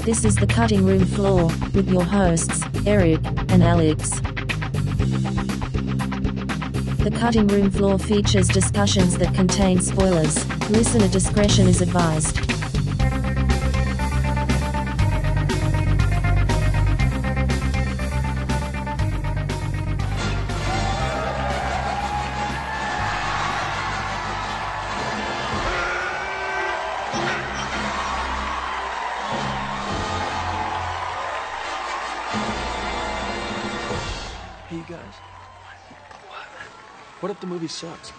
This is the Cutting Room Floor, with your hosts, Eric and Alex. The Cutting Room Floor features discussions that contain spoilers. Listener discretion is advised. Hey, you guys. What if the movie sucks?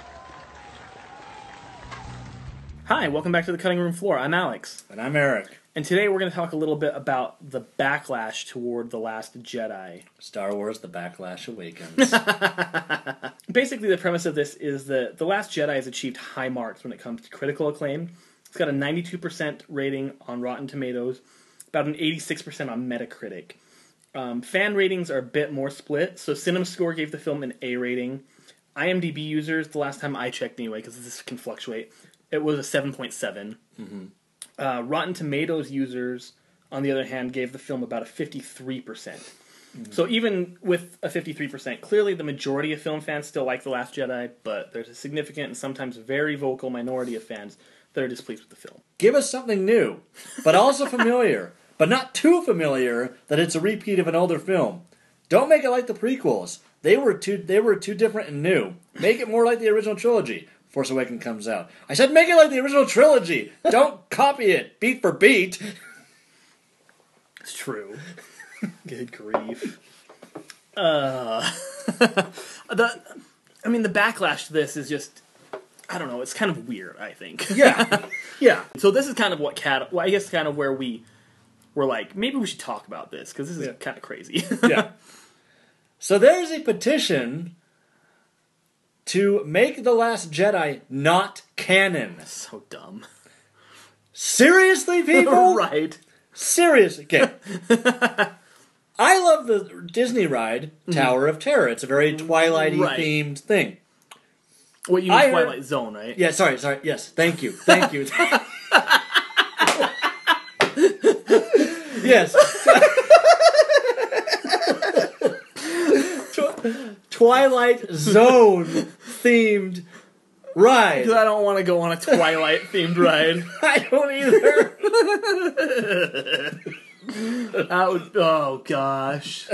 Hi, welcome back to the Cutting Room Floor. I'm Alex. And I'm Eric. And today we're going to talk a little bit about the backlash toward The Last Jedi. Star Wars The Backlash Awakens. Basically, the premise of this is that The Last Jedi has achieved high marks when it comes to critical acclaim. It's got a 92% rating on Rotten Tomatoes, about an 86% on Metacritic. Fan ratings are a bit more split, so CinemaScore gave the film an A rating. IMDb users, the last time I checked anyway, because this can fluctuate, it was a 7.7. Mm-hmm. Rotten Tomatoes users, on the other hand, gave the film about a 53%. Mm-hmm. So even with a 53%, clearly the majority of film fans still like The Last Jedi, but there's a significant and sometimes very vocal minority of fans that are displeased with the film. Give us something new, but also familiar. But not too familiar that it's a repeat of an older film. Don't make it like the prequels. They were too different and new. Make it more like the original trilogy. Force Awakens comes out. I said make it like the original trilogy. Don't copy it beat for beat. It's true. Good grief. The backlash to this is just, I don't know, it's kind of weird, I think. Yeah. Yeah. So this is kind of I guess kind of where we're like, maybe we should talk about this, because this is kind of crazy. Yeah. So there's a petition to make The Last Jedi not canon. So dumb. Seriously, people? Right. Seriously. Okay. I love the Disney ride, Tower of Terror. It's a very Twilight-y themed thing. What, you mean Twilight Zone, right? Yeah, sorry. Yes, thank you. Yes. Twilight Zone themed ride. Because I don't want to go on a Twilight themed ride. I don't either. Oh gosh.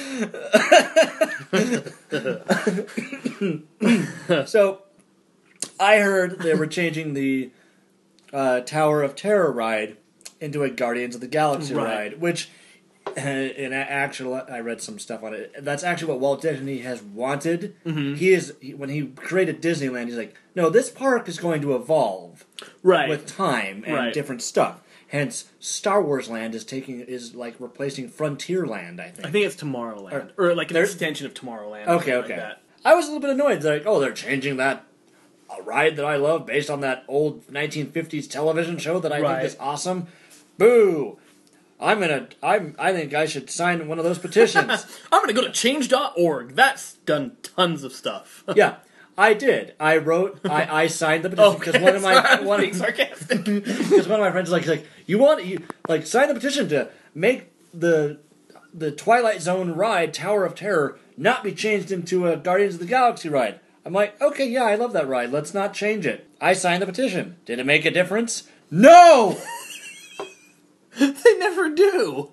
So, I heard they were changing the Tower of Terror ride into a Guardians of the Galaxy ride, which, in actual, I read some stuff on it. That's actually what Walt Disney has wanted. Mm-hmm. When he created Disneyland, he's like, no, this park is going to evolve with time and different stuff. Hence, Star Wars Land is like replacing Frontierland. I think it's Tomorrowland, or like an extension of Tomorrowland. Okay. Like that. I was a little bit annoyed. They're like, oh, they're changing that ride that I love based on that old 1950s television show that I think is awesome. Boo! I think I should sign one of those petitions. I'm gonna go to change.org. That's done tons of stuff. Yeah, I did. I signed the petition because one of my sarcastic. Because one of my friends is like you sign the petition to make the Twilight Zone ride Tower of Terror not be changed into a Guardians of the Galaxy ride. I'm like, okay, yeah, I love that ride. Let's not change it. I signed the petition. Did it make a difference? No. They never do.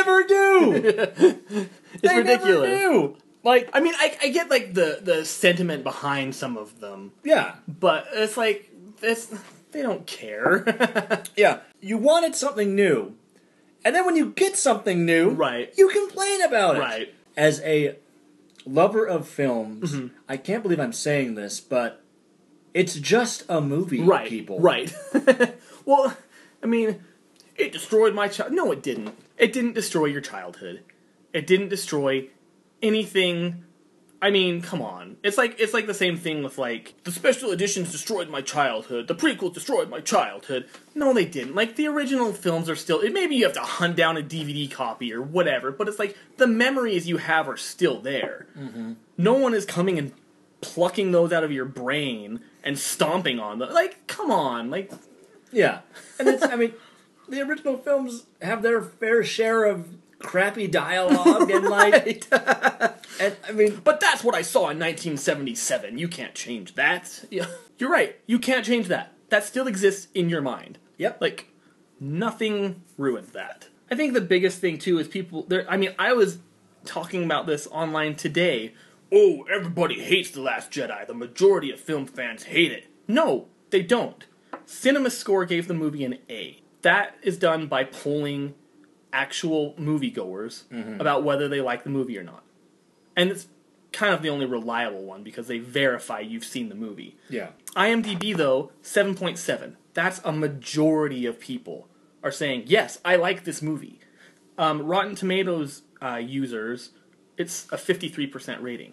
It's ridiculous. Never do. Like, I mean, I get like the sentiment behind some of them. Yeah, but it's like they don't care. Yeah, you wanted something new, and then when you get something new, you complain about it. Right. As a lover of films, I can't believe I'm saying this, but it's just a movie, people. Right. Well, I mean, it destroyed my child. No, it didn't. It didn't destroy your childhood. It didn't destroy anything. I mean, come on. It's like the same thing with like the special editions destroyed my childhood. The prequels destroyed my childhood. No, they didn't. Like the original films are still. Maybe you have to hunt down a DVD copy or whatever, but it's like the memories you have are still there. Mm-hmm. No one is coming and plucking those out of your brain and stomping on them. Like, come on, like. Yeah, and it's. I mean, the original films have their fair share of crappy dialogue and like, and I mean, but that's what I saw in 1977. You can't change that. Yeah, you're right. You can't change that. That still exists in your mind. Yep. Like, nothing ruined that. I think the biggest thing too is people. I mean, I was talking about this online today. Oh, everybody hates The Last Jedi. The majority of film fans hate it. No, they don't. CinemaScore gave the movie an A. That is done by polling actual moviegoers about whether they like the movie or not. And it's kind of the only reliable one because they verify you've seen the movie. yeah. IMDb, though, 7.7. That's a majority of people are saying, yes, I like this movie. Rotten Tomatoes users, it's a 53% rating.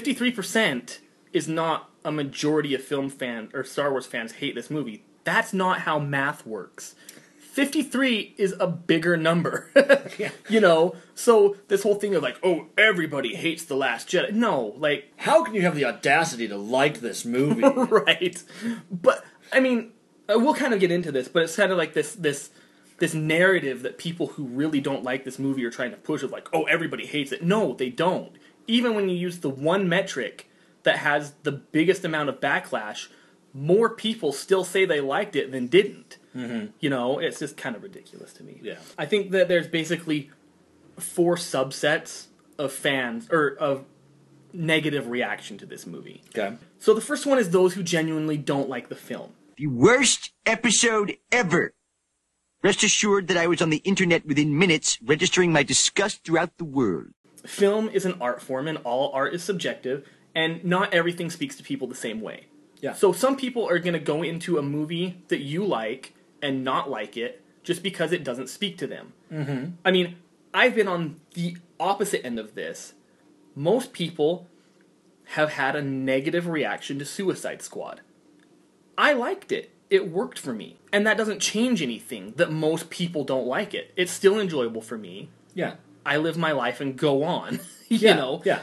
53% is not a majority of film fans or Star Wars fans hate this movie. That's not how math works. 53 is a bigger number. Yeah. You know? So this whole thing of like, oh, everybody hates The Last Jedi. No, like... How can you have the audacity to like this movie? Right. But, I mean, we'll kind of get into this, but it's kind of like this narrative that people who really don't like this movie are trying to push of like, oh, everybody hates it. No, they don't. Even when you use the one metric that has the biggest amount of backlash, more people still say they liked it than didn't. Mm-hmm. You know, it's just kind of ridiculous to me. Yeah. I think that there's basically 4 subsets of fans, or of negative reaction to this movie. Okay. So the first one is those who genuinely don't like the film. The worst episode ever. Rest assured that I was on the internet within minutes, registering my disgust throughout the world. Film is an art form, and all art is subjective, and not everything speaks to people the same way. Yeah. So some people are going to go into a movie that you like and not like it just because it doesn't speak to them. Mm-hmm. I mean, I've been on the opposite end of this. Most people have had a negative reaction to Suicide Squad. I liked it. It worked for me. And that doesn't change anything that most people don't like it. It's still enjoyable for me. Yeah. I live my life and go on. you Yeah, know? yeah.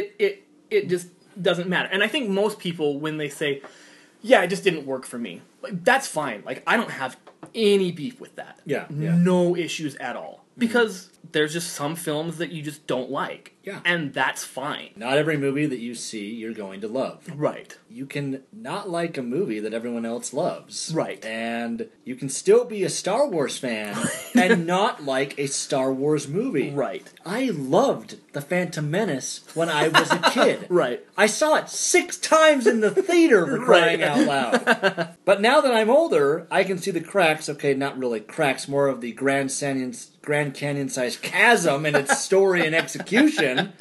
It just doesn't matter. And I think most people, when they say, yeah, it just didn't work for me, like, that's fine. Like, I don't have any beef with that. Yeah, yeah. No issues at all. Because there's just some films that you just don't like. Yeah. And that's fine. Not every movie that you see you're going to love. Right. You can not like a movie that everyone else loves. Right. And you can still be a Star Wars fan and not like a Star Wars movie. Right. I loved The Phantom Menace when I was a kid. Right. I saw it 6 times in the theater for crying out loud. But now that I'm older, I can see the cracks. Okay, not really cracks, more of the Grand Canyon-sized chasm in its story and execution.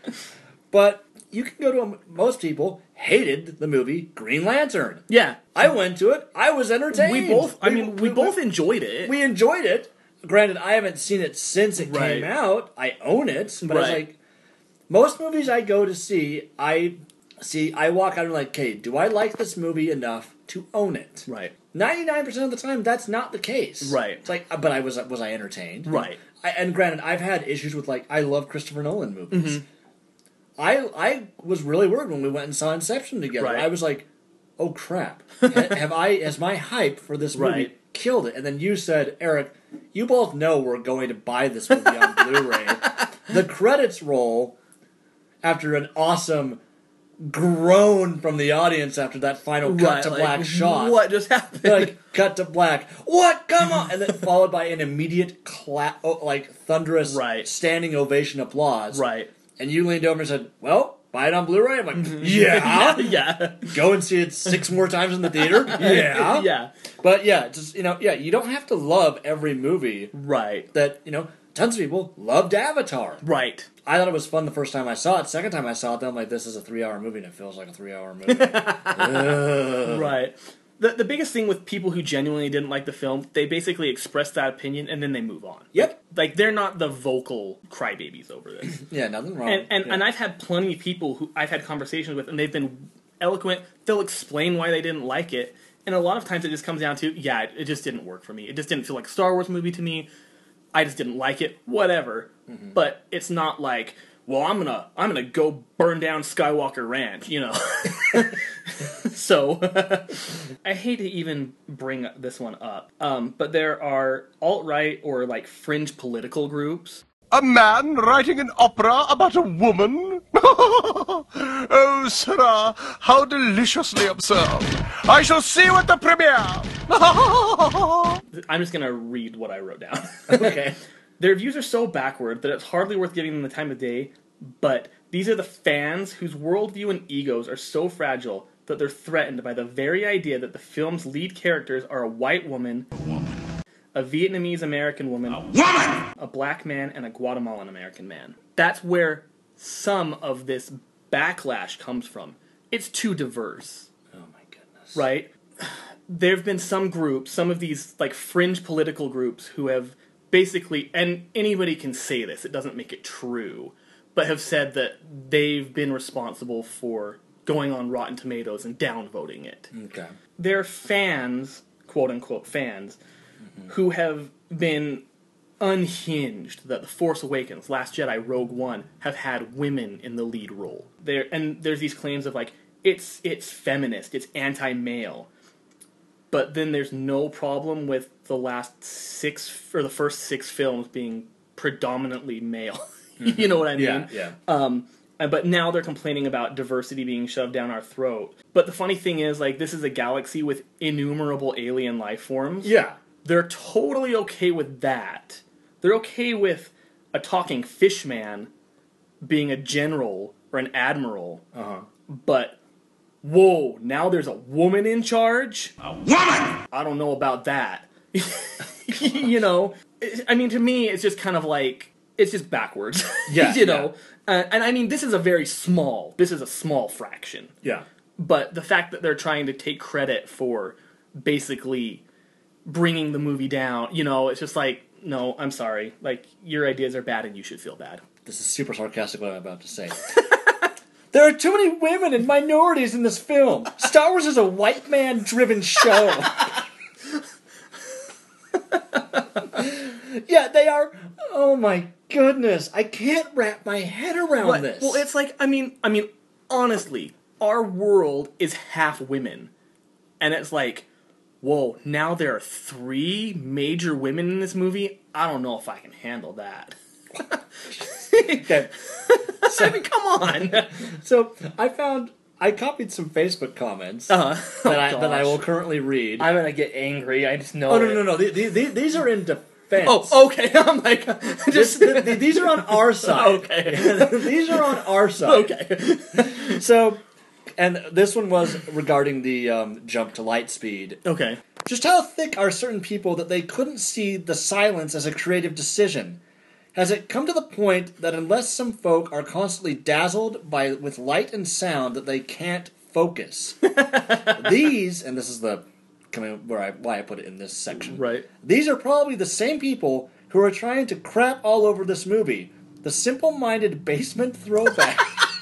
But you can go to most people hated the movie Green Lantern. Yeah. I went to it. I was entertained. We both enjoyed it. We enjoyed it. Granted, I haven't seen it since it Right. came out. I own it, but it's Right. like most movies I go to see, I walk out and like, okay, do I like this movie enough to own it? Right. 99% of the time, that's not the case. Right. It's like, but was I entertained? Right. And granted, I've had issues with like I love Christopher Nolan movies. Mm-hmm. I was really worried when we went and saw Inception together. Right. I was like, oh crap, has my hype for this movie Right. killed it? And then you said, Eric, you both know we're going to buy this movie on Blu-ray. The credits roll after an awesome groan from the audience after that final cut to like, black shot. What just happened? Like, cut to black. What? Come on! And then followed by an immediate thunderous Right. standing ovation applause. Right. And you leaned over and said, well, buy it on Blu-ray? I'm like, yeah. Yeah. Go and see it 6 more times in the theater? Yeah. Yeah. But yeah, just, you don't have to love every movie Right. that, tons of people loved Avatar. Right. I thought it was fun the first time I saw it. Second time I saw it, then I'm like, this is a 3-hour movie and it feels like a 3-hour movie. Ugh. Right. The biggest thing with people who genuinely didn't like the film, they basically express that opinion and then they move on. Yep. Like, they're not the vocal crybabies over this. Yeah, nothing wrong. And I've had plenty of people who I've had conversations with, and they've been eloquent. They'll explain why they didn't like it. And a lot of times it just comes down to, it just didn't work for me. It just didn't feel like a Star Wars movie to me. I just didn't like it. Whatever. Mm-hmm. But it's not like, well, I'm gonna go burn down Skywalker Ranch, So, I hate to even bring this one up, but there are alt-right or like fringe political groups. A man writing an opera about a woman? Oh, sirrah, how deliciously absurd. I shall see you at the premiere. I'm just going to read what I wrote down. Okay. Their views are so backward that it's hardly worth giving them the time of day, but these are the fans whose worldview and egos are so fragile that they're threatened by the very idea that the film's lead characters are a white woman, a Vietnamese American woman, a black man, and a Guatemalan American man. That's where some of this backlash comes from. It's too diverse. Oh my goodness. Right? There have been some groups, some of these like fringe political groups who have basically, and anybody can say this, it doesn't make it true, but have said that they've been responsible for going on Rotten Tomatoes and downvoting it. Okay. They're fans, quote-unquote fans, who have been unhinged that The Force Awakens, Last Jedi, Rogue One have had women in the lead role. There's these claims of like, it's feminist, it's anti-male. But then there's no problem with the the first 6 films being predominantly male. You know what I mean? Yeah. But now they're complaining about diversity being shoved down our throat. But the funny thing is, like, this is a galaxy with innumerable alien life forms. Yeah. They're totally okay with that. They're okay with a talking fish man being a general or an admiral. But, whoa, now there's a woman in charge? A woman! I don't know about that. You know? I mean, to me, it's just kind of like, it's just backwards. Yeah. You know? And I mean, this is a small fraction. Yeah. But the fact that they're trying to take credit for basically bringing the movie down, you know, it's just like, no, I'm sorry. Like, your ideas are bad and you should feel bad. This is super sarcastic what I'm about to say. There are too many women and minorities in this film. Star Wars is a white man-driven show. Yeah, they are. Oh my goodness. I can't wrap my head around this. Well, it's like, I mean, honestly, our world is half women. And it's like, whoa, now there are 3 major women in this movie? I don't know if I can handle that. Okay. I mean, come on. So, I copied some Facebook comments that I will currently read. I'm gonna get angry, I just know Oh, no. These are in defense. Oh, okay. I'm like, These are on our side. Okay. These are on our side. Okay. So, and this one was regarding the jump to light speed. Okay. Just how thick are certain people that they couldn't see the silence as a creative decision? Has it come to the point that unless some folk are constantly dazzled with light and sound that they can't focus? These, and this is why I put it in this section. Right. These are probably the same people who are trying to crap all over this movie. The simple-minded basement throwbacks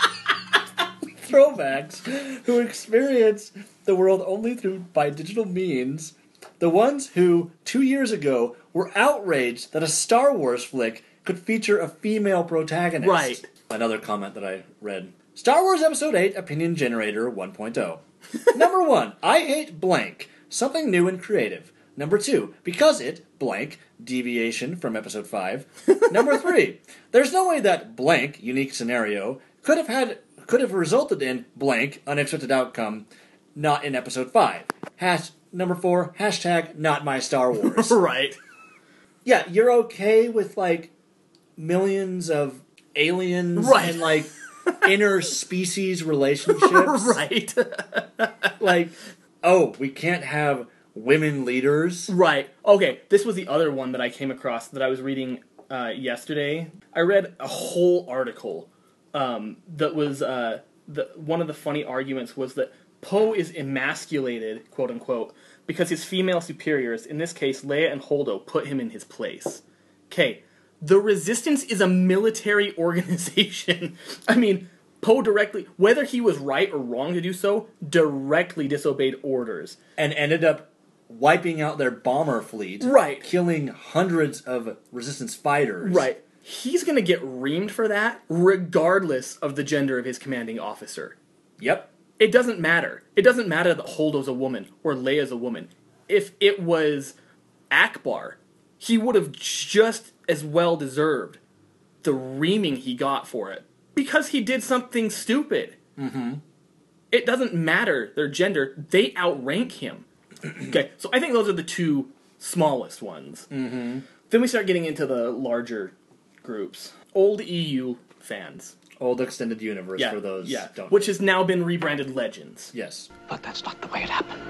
who experience the world only by digital means. The ones who, 2 years ago, were outraged that a Star Wars flick could feature a female protagonist. Right. Another comment that I read. Star Wars Episode 8 Opinion Generator 1.0. Number 1, I hate blank. Something new and creative. Number 2, because it, blank, deviation from Episode 5. Number 3, there's no way that blank, unique scenario, could have resulted in blank, unexpected outcome, not in Episode 5. Number 4, hashtag not my Star Wars. Right. Yeah, you're okay with, like, millions of aliens and, like, interspecies relationships. Right. Like, oh, we can't have women leaders. Right. Okay, this was the other one that I came across that I was reading yesterday. I read a whole article that was one of the funny arguments was that Poe is emasculated, quote unquote, because his female superiors, in this case Leia and Holdo, put him in his place. Okay, the Resistance is a military organization. I mean, Poe directly, whether he was right or wrong to do so, directly disobeyed orders. And ended up wiping out their bomber fleet. Right. Killing hundreds of Resistance fighters. Right. He's going to get reamed for that, regardless of the gender of his commanding officer. Yep. It doesn't matter. It doesn't matter that Holdo's a woman or Leia's a woman. If it was Akbar, he would have just as well deserved the reaming he got for it. Because he did something stupid. Mm-hmm. It doesn't matter their gender. They outrank him. Okay, so I think those are the two smallest ones. Mm-hmm. Then we start getting into the larger groups. Old EU fans. Old Extended Universe, for those don't which has now been rebranded Legends. Yes. But that's not the way it happened.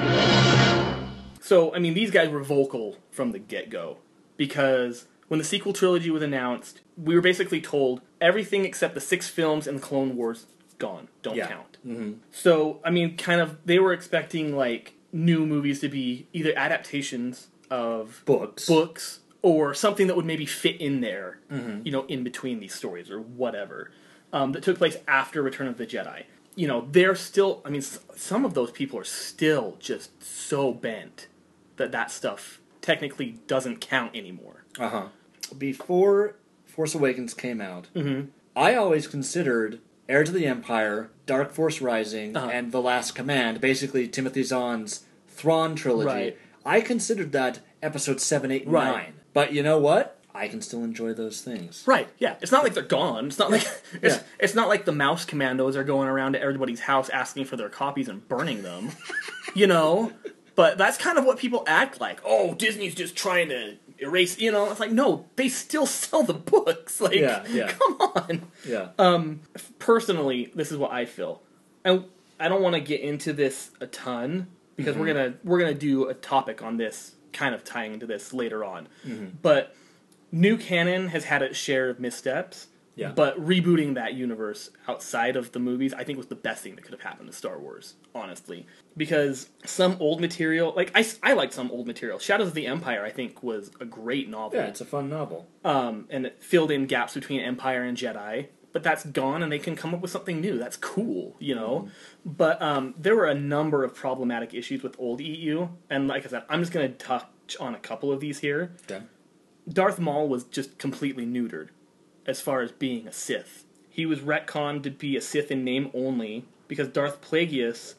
So, I mean, these guys were vocal from the get-go. Because when the sequel trilogy was announced, we were basically told everything except the 6 films and the Clone Wars, gone. Don't count. Mm-hmm. So, I mean, kind of, they were expecting, like, new movies to be either adaptations of books or something that would maybe fit in there, you know, in between these stories or whatever, that took place after Return of the Jedi. You know, they're still, I mean, some of those people are still just so bent that stuff technically doesn't count anymore. Before Force Awakens came out, I always considered Heir to the Empire, Dark Force Rising, and The Last Command, basically Timothy Zahn's Thrawn trilogy. Right. I considered that episode 7, 8, and Right. 9. But you know what? I can still enjoy those things. Right, yeah. It's not like they're gone. It's not like it's not like the Mouse Commandos are going around to everybody's house asking for their copies and burning them. You know? But that's kind of what people act like. Oh, Disney's just trying to erase, you know? It's like, no, they still sell the books. Like, come on. Yeah. Personally, this is what I feel. And I don't want to get into this a ton because we're gonna do a topic on this, kind of tying into this later on. But new canon has had its share of missteps. Yeah. But rebooting that universe outside of the movies, I think, was the best thing that could have happened to Star Wars, honestly. Because some old material, like, I liked some old material. Shadows of the Empire, I think, was a great novel. Yeah, it's a fun novel. And it filled in gaps between Empire and Jedi. But that's gone, and they can come up with something new. That's cool, you know? But there were a number of problematic issues with old EU. And like I said, I'm just going to touch on a couple of these here. Okay. Darth Maul was just completely neutered as far as being a Sith. He was retconned to be a Sith in name only because Darth Plagueis,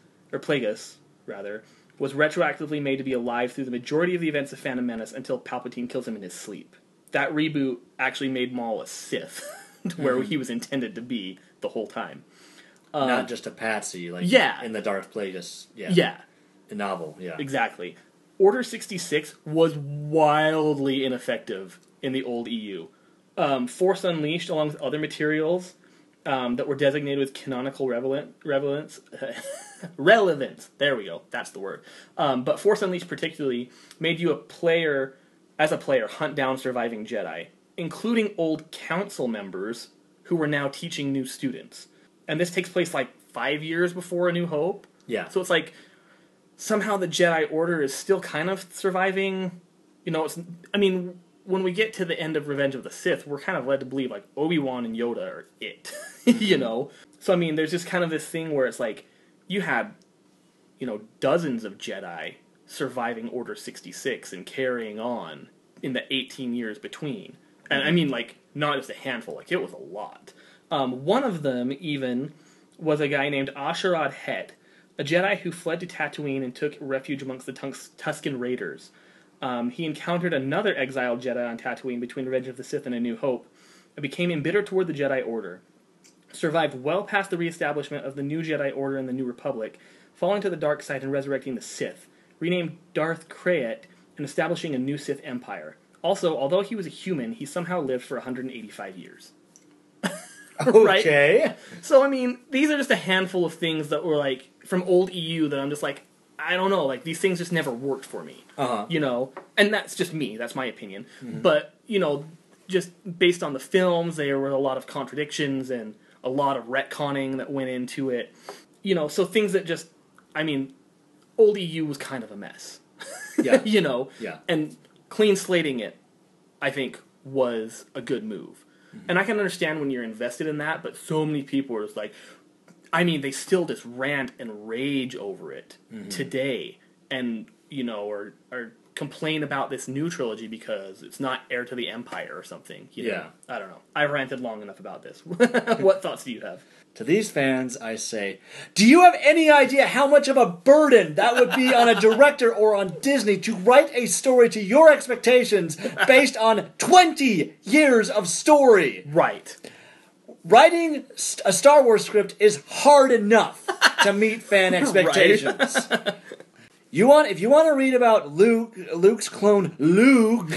was retroactively made to be alive through the majority of the events of Phantom Menace until Palpatine kills him in his sleep. That reboot actually made Maul a Sith, where he was intended to be the whole time. Not just a patsy, like in the Darth Plagueis novel. Yeah, exactly. Order 66 was wildly ineffective in the old EU. Force Unleashed, along with other materials that were designated with canonical relevance. There we go. That's the word. But Force Unleashed particularly made you as a player, hunt down surviving Jedi, including old council members who were now teaching new students. And this takes place like 5 years before A New Hope. Yeah. So it's like somehow the Jedi Order is still kind of surviving. You know, when we get to the end of Revenge of the Sith, we're kind of led to believe, like, Obi-Wan and Yoda are it, you know? So, I mean, there's just kind of this thing where it's like, you had, you know, dozens of Jedi surviving Order 66 and carrying on in the 18 years between. And I mean, like, not just a handful, like, it was a lot. One of them, even, was a guy named Asherad Het, a Jedi who fled to Tatooine and took refuge amongst the Tusken Raiders. He encountered another exiled Jedi on Tatooine between Revenge of the Sith and A New Hope, and became embittered toward the Jedi Order. Survived well past the reestablishment of the New Jedi Order in the New Republic, falling to the dark side and resurrecting the Sith, renamed Darth Krayt, and establishing a new Sith Empire. Also, although he was a human, he somehow lived for 185 years. Okay. Right? So, I mean, these are just a handful of things that were, like, from old EU that I'm just like, I don't know, like, these things just never worked for me. You know? And that's just me, that's my opinion. But, you know, just based on the films, there were a lot of contradictions and a lot of retconning that went into it. You know, so things that just, I mean, old EU was kind of a mess. Yeah. You know? Yeah. And clean slating it, I think, was a good move. And I can understand when you're invested in that, but so many people are just like, I mean, they still just rant and rage over it today. And, you know, are complain about this new trilogy because it's not Heir to the Empire or something. You know? I don't know. I've ranted long enough about this. What thoughts do you have? To these fans, I say, do you have any idea how much of a burden that would be on a director or on Disney to write a story to your expectations based on 20 years of story? Right. Writing a Star Wars script is hard enough to meet fan expectations. If you want to read about Luke's clone Luke,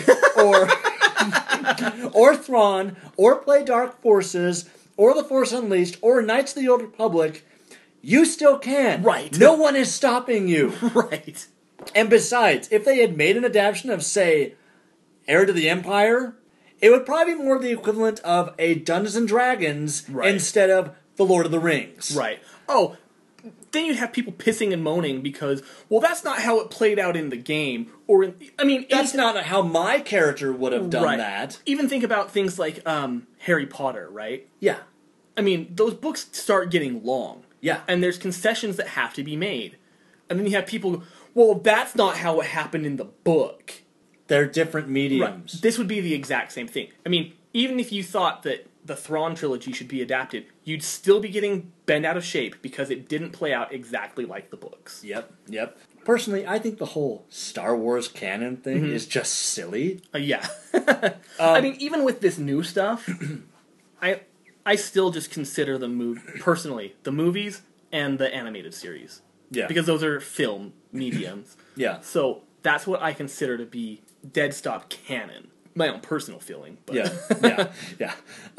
or Thrawn, or play Dark Forces, or The Force Unleashed, or Knights of the Old Republic, you still can. Right. No one is stopping you. Right. And besides, if they had made an adaptation of, say, Heir to the Empire, it would probably be more the equivalent of a Dungeons and Dragons instead of The Lord of the Rings. Right. Oh, then you have people pissing and moaning because, well, that's not how it played out in the game. Or, That's not how my character would have done that. Even think about things like Harry Potter, right? Yeah. I mean, those books start getting long. Yeah. And there's concessions that have to be made. And then you have people go, well, that's not how it happened in the book. They're different mediums. Right. This would be the exact same thing. I mean, even if you thought that the Thrawn trilogy should be adapted, you'd still be getting bent out of shape because it didn't play out exactly like the books. Yep. Personally, I think the whole Star Wars canon thing is just silly. Yeah. I mean, even with this new stuff, I still just consider the movies and the animated series. Yeah. Because those are film mediums. Yeah. So that's what I consider to be dead stop canon. My own personal feeling. But. Yeah.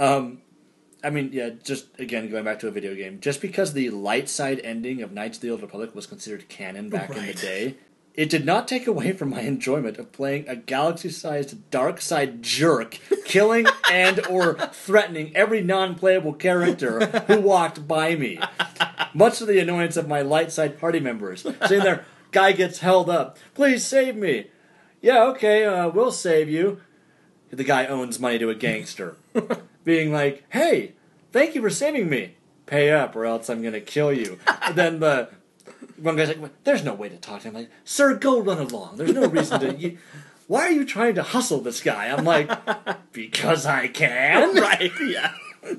Just again, going back to a video game, just because the light side ending of Knights of the Old Republic was considered canon back in the day, it did not take away from my enjoyment of playing a galaxy-sized dark side jerk, killing and or threatening every non-playable character who walked by me. Much to the annoyance of my light side party members. Sitting there, guy gets held up. Please save me. Yeah, okay, we'll save you. The guy owns money to a gangster. Being like, hey, thank you for saving me. Pay up or else I'm going to kill you. And then the one guy's like, there's no way to talk to him. I'm like, sir, go run along. There's no reason to... why are you trying to hustle this guy? I'm like, because I can. Right, yeah.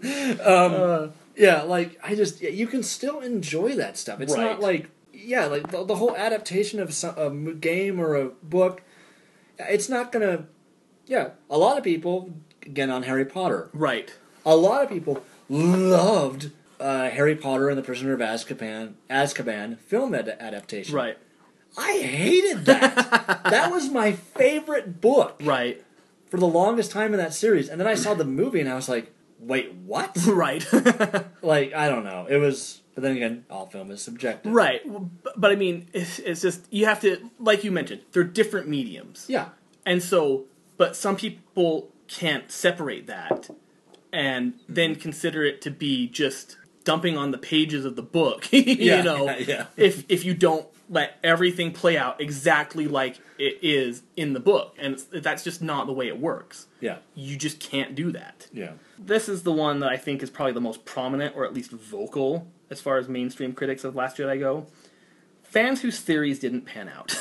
You can still enjoy that stuff. It's not like, the whole adaptation of a game or a book, it's not going to... Yeah, a lot of people, again, on Harry Potter. Right. A lot of people loved Harry Potter and the Prisoner of Azkaban film adaptation. Right. I hated that. That was my favorite book. Right. For the longest time in that series. And then I saw the movie and I was like, wait, what? Right. I don't know. It was... But then again, all film is subjective. Right. But I mean, it's just, you have to, like you mentioned, they're different mediums. Yeah. And so... But some people can't separate that and then consider it to be just dumping on the pages of the book, Yeah. if you don't let everything play out exactly like it is in the book. And that's just not the way it works. Yeah. You just can't do that. Yeah. This is the one that I think is probably the most prominent, or at least vocal, as far as mainstream critics of Last Jedi go. Fans whose theories didn't pan out.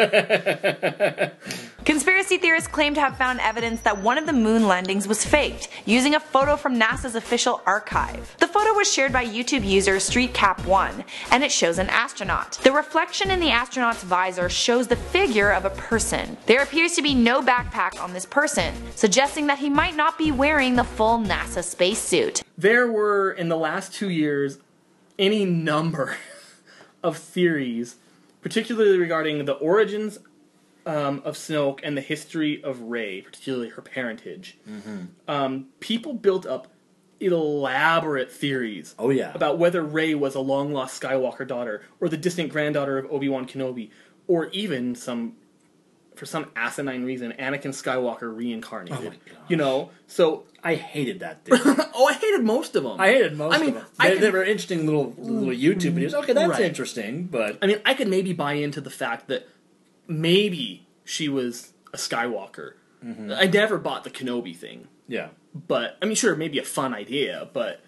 Conspiracy theorists claim to have found evidence that one of the moon landings was faked, using a photo from NASA's official archive. The photo was shared by YouTube user StreetCap1, and it shows an astronaut. The reflection in the astronaut's visor shows the figure of a person. There appears to be no backpack on this person, suggesting that he might not be wearing the full NASA spacesuit. There were, in the last 2 years, any number of theories, particularly regarding the origins of Snoke and the history of Rey, particularly her parentage. People built up elaborate theories about whether Rey was a long-lost Skywalker daughter, or the distant granddaughter of Obi-Wan Kenobi, or even for some asinine reason, Anakin Skywalker reincarnated. Oh my gosh. So... I hated that theory. I hated most of them. I mean, of them. They were interesting little YouTube videos. Okay, that's interesting, but... I mean, I could maybe buy into the fact that maybe she was a Skywalker. I never bought the Kenobi thing. Yeah. But, I mean, sure, maybe a fun idea, but,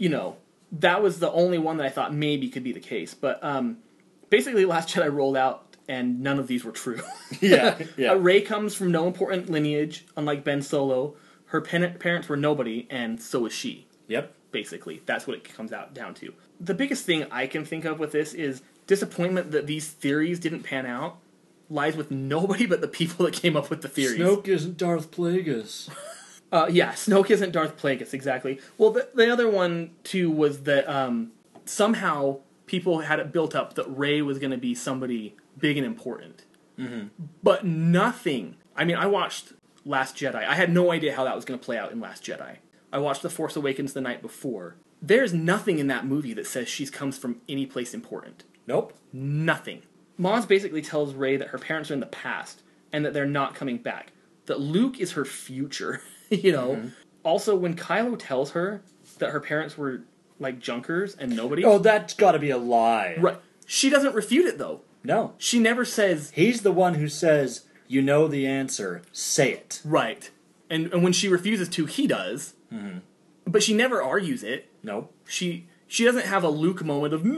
that was the only one that I thought maybe could be the case. But, basically, Last Jedi rolled out and none of these were true. Yeah, yeah. Rey comes from no important lineage, unlike Ben Solo. Her parents were nobody, and so is she. Yep. Basically, that's what it comes out down to. The biggest thing I can think of with this is disappointment that these theories didn't pan out lies with nobody but the people that came up with the theories. Snoke isn't Darth Plagueis. Yeah, Snoke isn't Darth Plagueis, exactly. Well, the other one, too, was that somehow people had it built up that Rey was going to be somebody big and important. Mm-hmm. But nothing. I mean, I watched Last Jedi. I had no idea how that was going to play out in Last Jedi. I watched The Force Awakens the night before. There's nothing in that movie that says she comes from any place important. Nope. Nothing. Maz basically tells Rey that her parents are in the past and that they're not coming back. That Luke is her future, you know? Mm-hmm. Also, when Kylo tells her that her parents were, like, junkers and nobody... Oh, that's gotta be a lie. Right. She doesn't refute it, though. No. She never says... He's the one who says, you know the answer, say it. Right. And when she refuses to, he does. Mm-hmm. But she never argues it. No. She doesn't have a Luke moment of,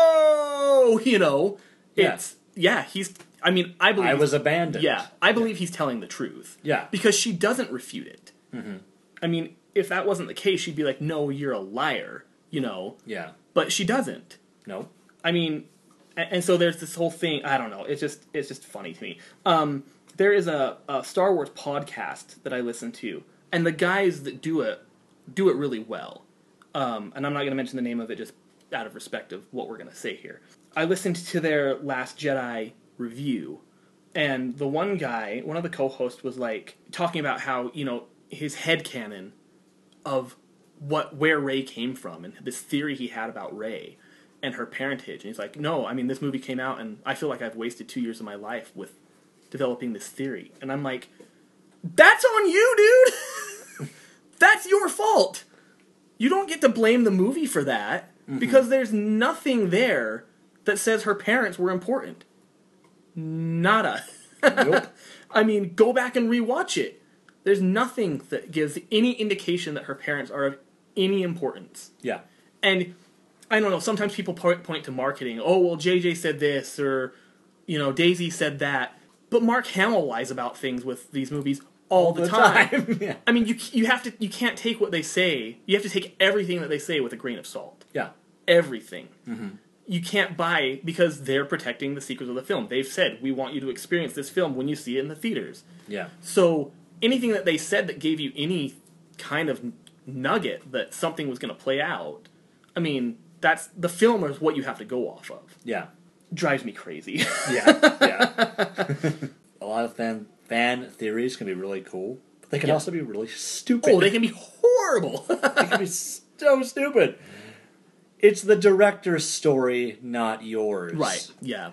no! You know? It's... Yeah, he's... I mean, I believe... I was abandoned. Yeah, I believe he's telling the truth. Yeah. Because she doesn't refute it. Mm-hmm. I mean, if that wasn't the case, she'd be like, no, you're a liar, you know? Yeah. But she doesn't. No. I mean, and so there's this whole thing, I don't know, it's just funny to me. There is a Star Wars podcast that I listen to, and the guys that do it really well. And I'm not going to mention the name of it just out of respect of what we're going to say here. I listened to their Last Jedi review, and the one guy, one of the co-hosts, was like talking about how, you know, his headcanon of where Rey came from and this theory he had about Rey and her parentage. And he's like, no, I mean, this movie came out and I feel like I've wasted 2 years of my life with developing this theory. And I'm like, that's on you, dude! That's your fault! You don't get to blame the movie for that, because there's nothing there that says her parents were important. Nada. Nope. I mean, go back and rewatch it. There's nothing that gives any indication that her parents are of any importance. Yeah. And, I don't know, sometimes people point to marketing. Oh, well, JJ said this, or, you know, Daisy said that. But Mark Hamill lies about things with these movies all the time. Yeah. I mean, you can't take what they say. You have to take everything that they say with a grain of salt. Yeah. Everything. Mm-hmm. You can't buy, because they're protecting the secrets of the film. They've said, we want you to experience this film when you see it in the theaters. Yeah. So, anything that they said that gave you any kind of nugget that something was going to play out, I mean, that's the film is what you have to go off of. Yeah. Drives me crazy. Yeah. A lot of fan theories can be really cool, but they can also be really stupid. Oh, they can be horrible. They can be so stupid. It's the director's story, not yours. Right, yeah.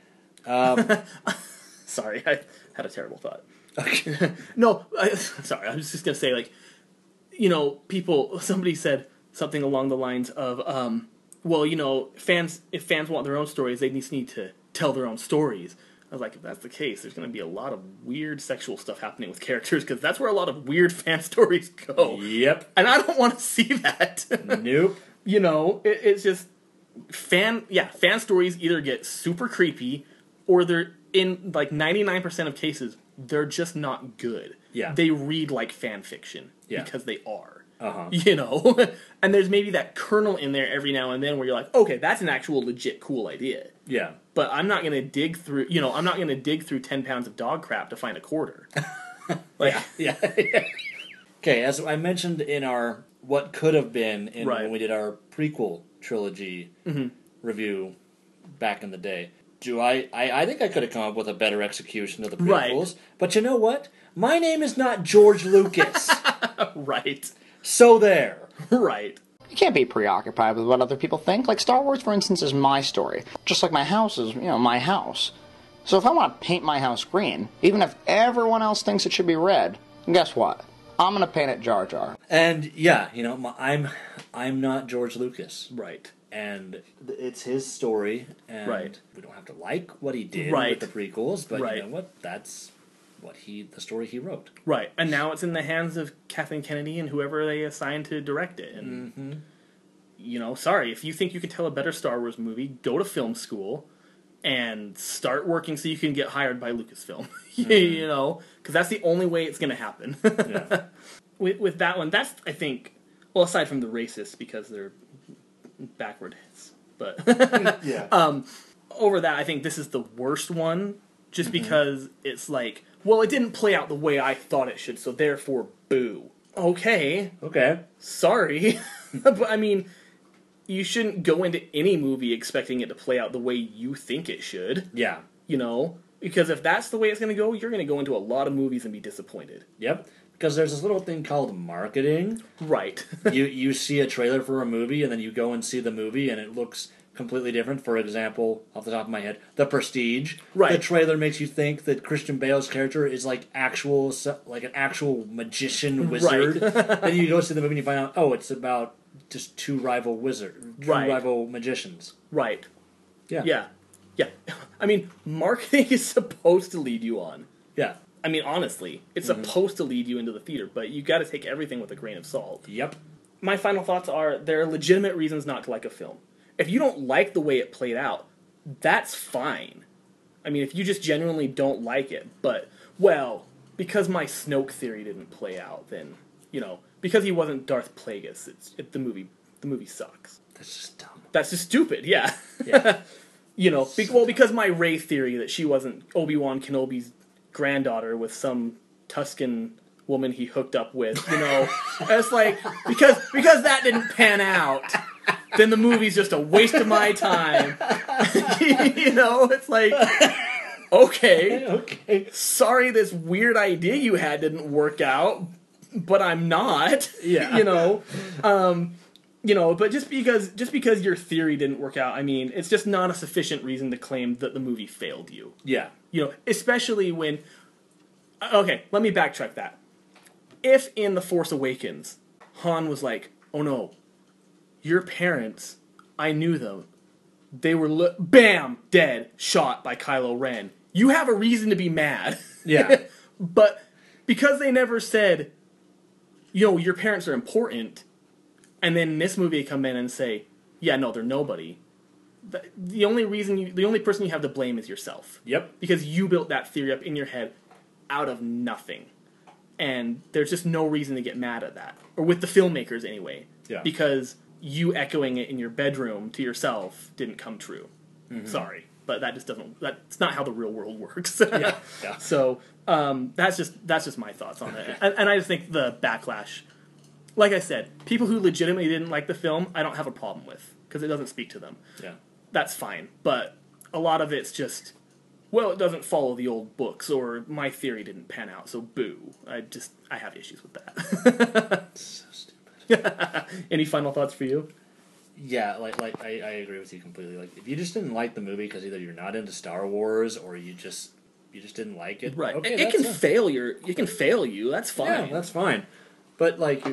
Sorry, I had a terrible thought. Okay. No, sorry, I was just going to say, like, you know, somebody said something along the lines of, well, you know, if fans want their own stories, they just need to tell their own stories. I was like, if that's the case, there's going to be a lot of weird sexual stuff happening with characters, because that's where a lot of weird fan stories go. Yep. And I don't want to see that. Nope. You know, it's just fan stories either get super creepy, or they're, in like 99% of cases, they're just not good. Yeah. They read like fan fiction. Yeah. Because they are. Uh-huh. You know? And there's maybe that kernel in there every now and then where you're like, okay, that's an actual legit cool idea. Yeah. But I'm not going to dig through, 10 pounds of dog crap to find a quarter. Like, Yeah. Okay, as I mentioned in our what could have been when we did our prequel trilogy review back in the day, I think I could have come up with a better execution of the prequels. Right. But you know what? My name is not George Lucas. right. So there. Right. You can't be preoccupied with what other people think. Like Star Wars, for instance, is my story. Just like my house is, my house. So if I want to paint my house green, even if everyone else thinks it should be red, guess what? I'm going to paint it Jar Jar. And yeah, I'm not George Lucas. Right. And it's his story, and we don't have to like what he did with the prequels, but you know what? That's the story he wrote. Right. And now it's in the hands of Kathleen Kennedy and whoever they assign to direct it. And, sorry, if you think you can tell a better Star Wars movie, go to film school and start working so you can get hired by Lucasfilm. You know, because that's the only way it's going to happen. Yeah. With that one, that's, I think, well, aside from the racists because they're backward hits, but Yeah. over that, I think this is the worst one, just because it's like, well, it didn't play out the way I thought it should, so therefore, boo. Okay, sorry. But, I mean, you shouldn't go into any movie expecting it to play out the way you think it should. Yeah. You know? Because if that's the way it's going to go, you're going to go into a lot of movies and be disappointed. Yep. Because there's this little thing called marketing. Right. you see a trailer for a movie, and then you go and see the movie, and it looks completely different. For example, off the top of my head, The Prestige. Right. The trailer makes you think that Christian Bale's character is like an actual magician wizard. Then you go see the movie and you find out, oh, it's about just two rival magicians. Right. Yeah. Yeah. Yeah. I mean, marketing is supposed to lead you on. Yeah. I mean, honestly, it's supposed to lead you into the theater, but you got to take everything with a grain of salt. Yep. My final thoughts are there are legitimate reasons not to like a film. If you don't like the way it played out, that's fine. I mean, if you just genuinely don't like it, but, well, because my Snoke theory didn't play out, then, you know, because he wasn't Darth Plagueis, the movie sucks. That's just dumb. That's just stupid, yeah. Yeah. You know, because my Rey theory that she wasn't Obi-Wan Kenobi's granddaughter with some Tuscan woman he hooked up with, you know, it's like, because that didn't pan out, then the movie's just a waste of my time. You know, it's like, okay, sorry this weird idea you had didn't work out, but I'm not, Yeah. You know, but just because your theory didn't work out, I mean, it's just not a sufficient reason to claim that the movie failed you. Yeah. You know, especially when... Okay, let me backtrack that. If in The Force Awakens, Han was like, oh no, your parents, I knew them. They were, bam, dead, shot by Kylo Ren. You have a reason to be mad. Yeah. But because they never said, yo, your parents are important, and then in this movie they come in and say, yeah, no, they're nobody. The only person you have to blame is yourself. Yep. Because you built that theory up in your head out of nothing. And there's just no reason to get mad at that. Or with the filmmakers anyway. Yeah. Because you echoing it in your bedroom to yourself didn't come true. Sorry. But that's not how the real world works. Yeah. Yeah. So, that's just my thoughts on it. And I just think the backlash, like I said, people who legitimately didn't like the film, I don't have a problem with. Because it doesn't speak to them. Yeah. That's fine. But a lot of it's just, well, it doesn't follow the old books, or my theory didn't pan out, so boo. I have issues with that. So stupid. Any final thoughts for you? Yeah, I agree with you completely. Like, if you just didn't like the movie because either you're not into Star Wars or you just didn't like it, Right. Okay, it can fail you. That's fine. Yeah, that's fine. But like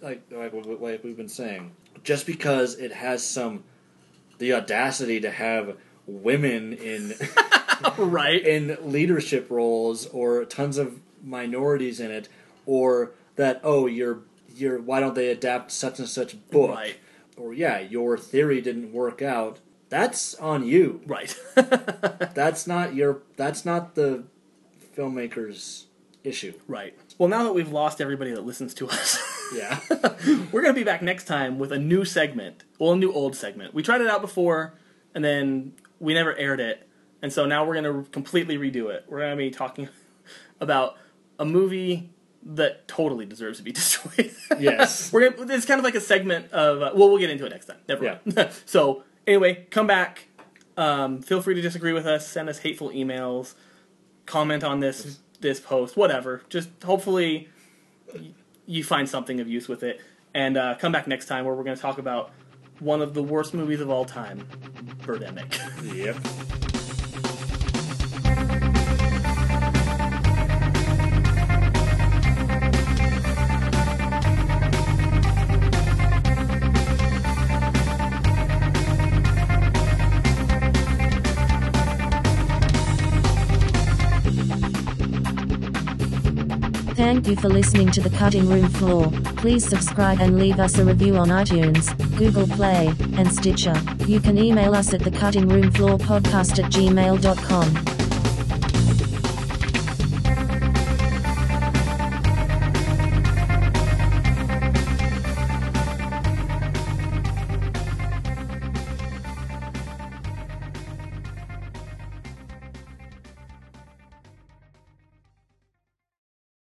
we've been saying, just because it has the audacity to have women in right in leadership roles or tons of minorities in it, or that you're why don't they adapt such and such book? Right. Or your theory didn't work out. That's on you. Right. That's not the filmmaker's issue. Right. Well, now that we've lost everybody that listens to us, Yeah. we're going to be back next time with a new segment. Well, a new old segment. We tried it out before, and then we never aired it, and so now we're going to completely redo it. We're going to be talking about a movie that totally deserves to be destroyed. Yes. It's kind of like a segment of... we'll get into it next time. Never mind. So, anyway, come back. Feel free to disagree with us. Send us hateful emails. Comment on this post. Whatever. Just hopefully you find something of use with it. And come back next time where we're going to talk about one of the worst movies of all time, Birdemic. Yep. Thank you for listening to The Cutting Room Floor. Please subscribe and leave us a review on iTunes. Google Play, and Stitcher. You can email us at thecuttingroomfloorpodcast@gmail.com.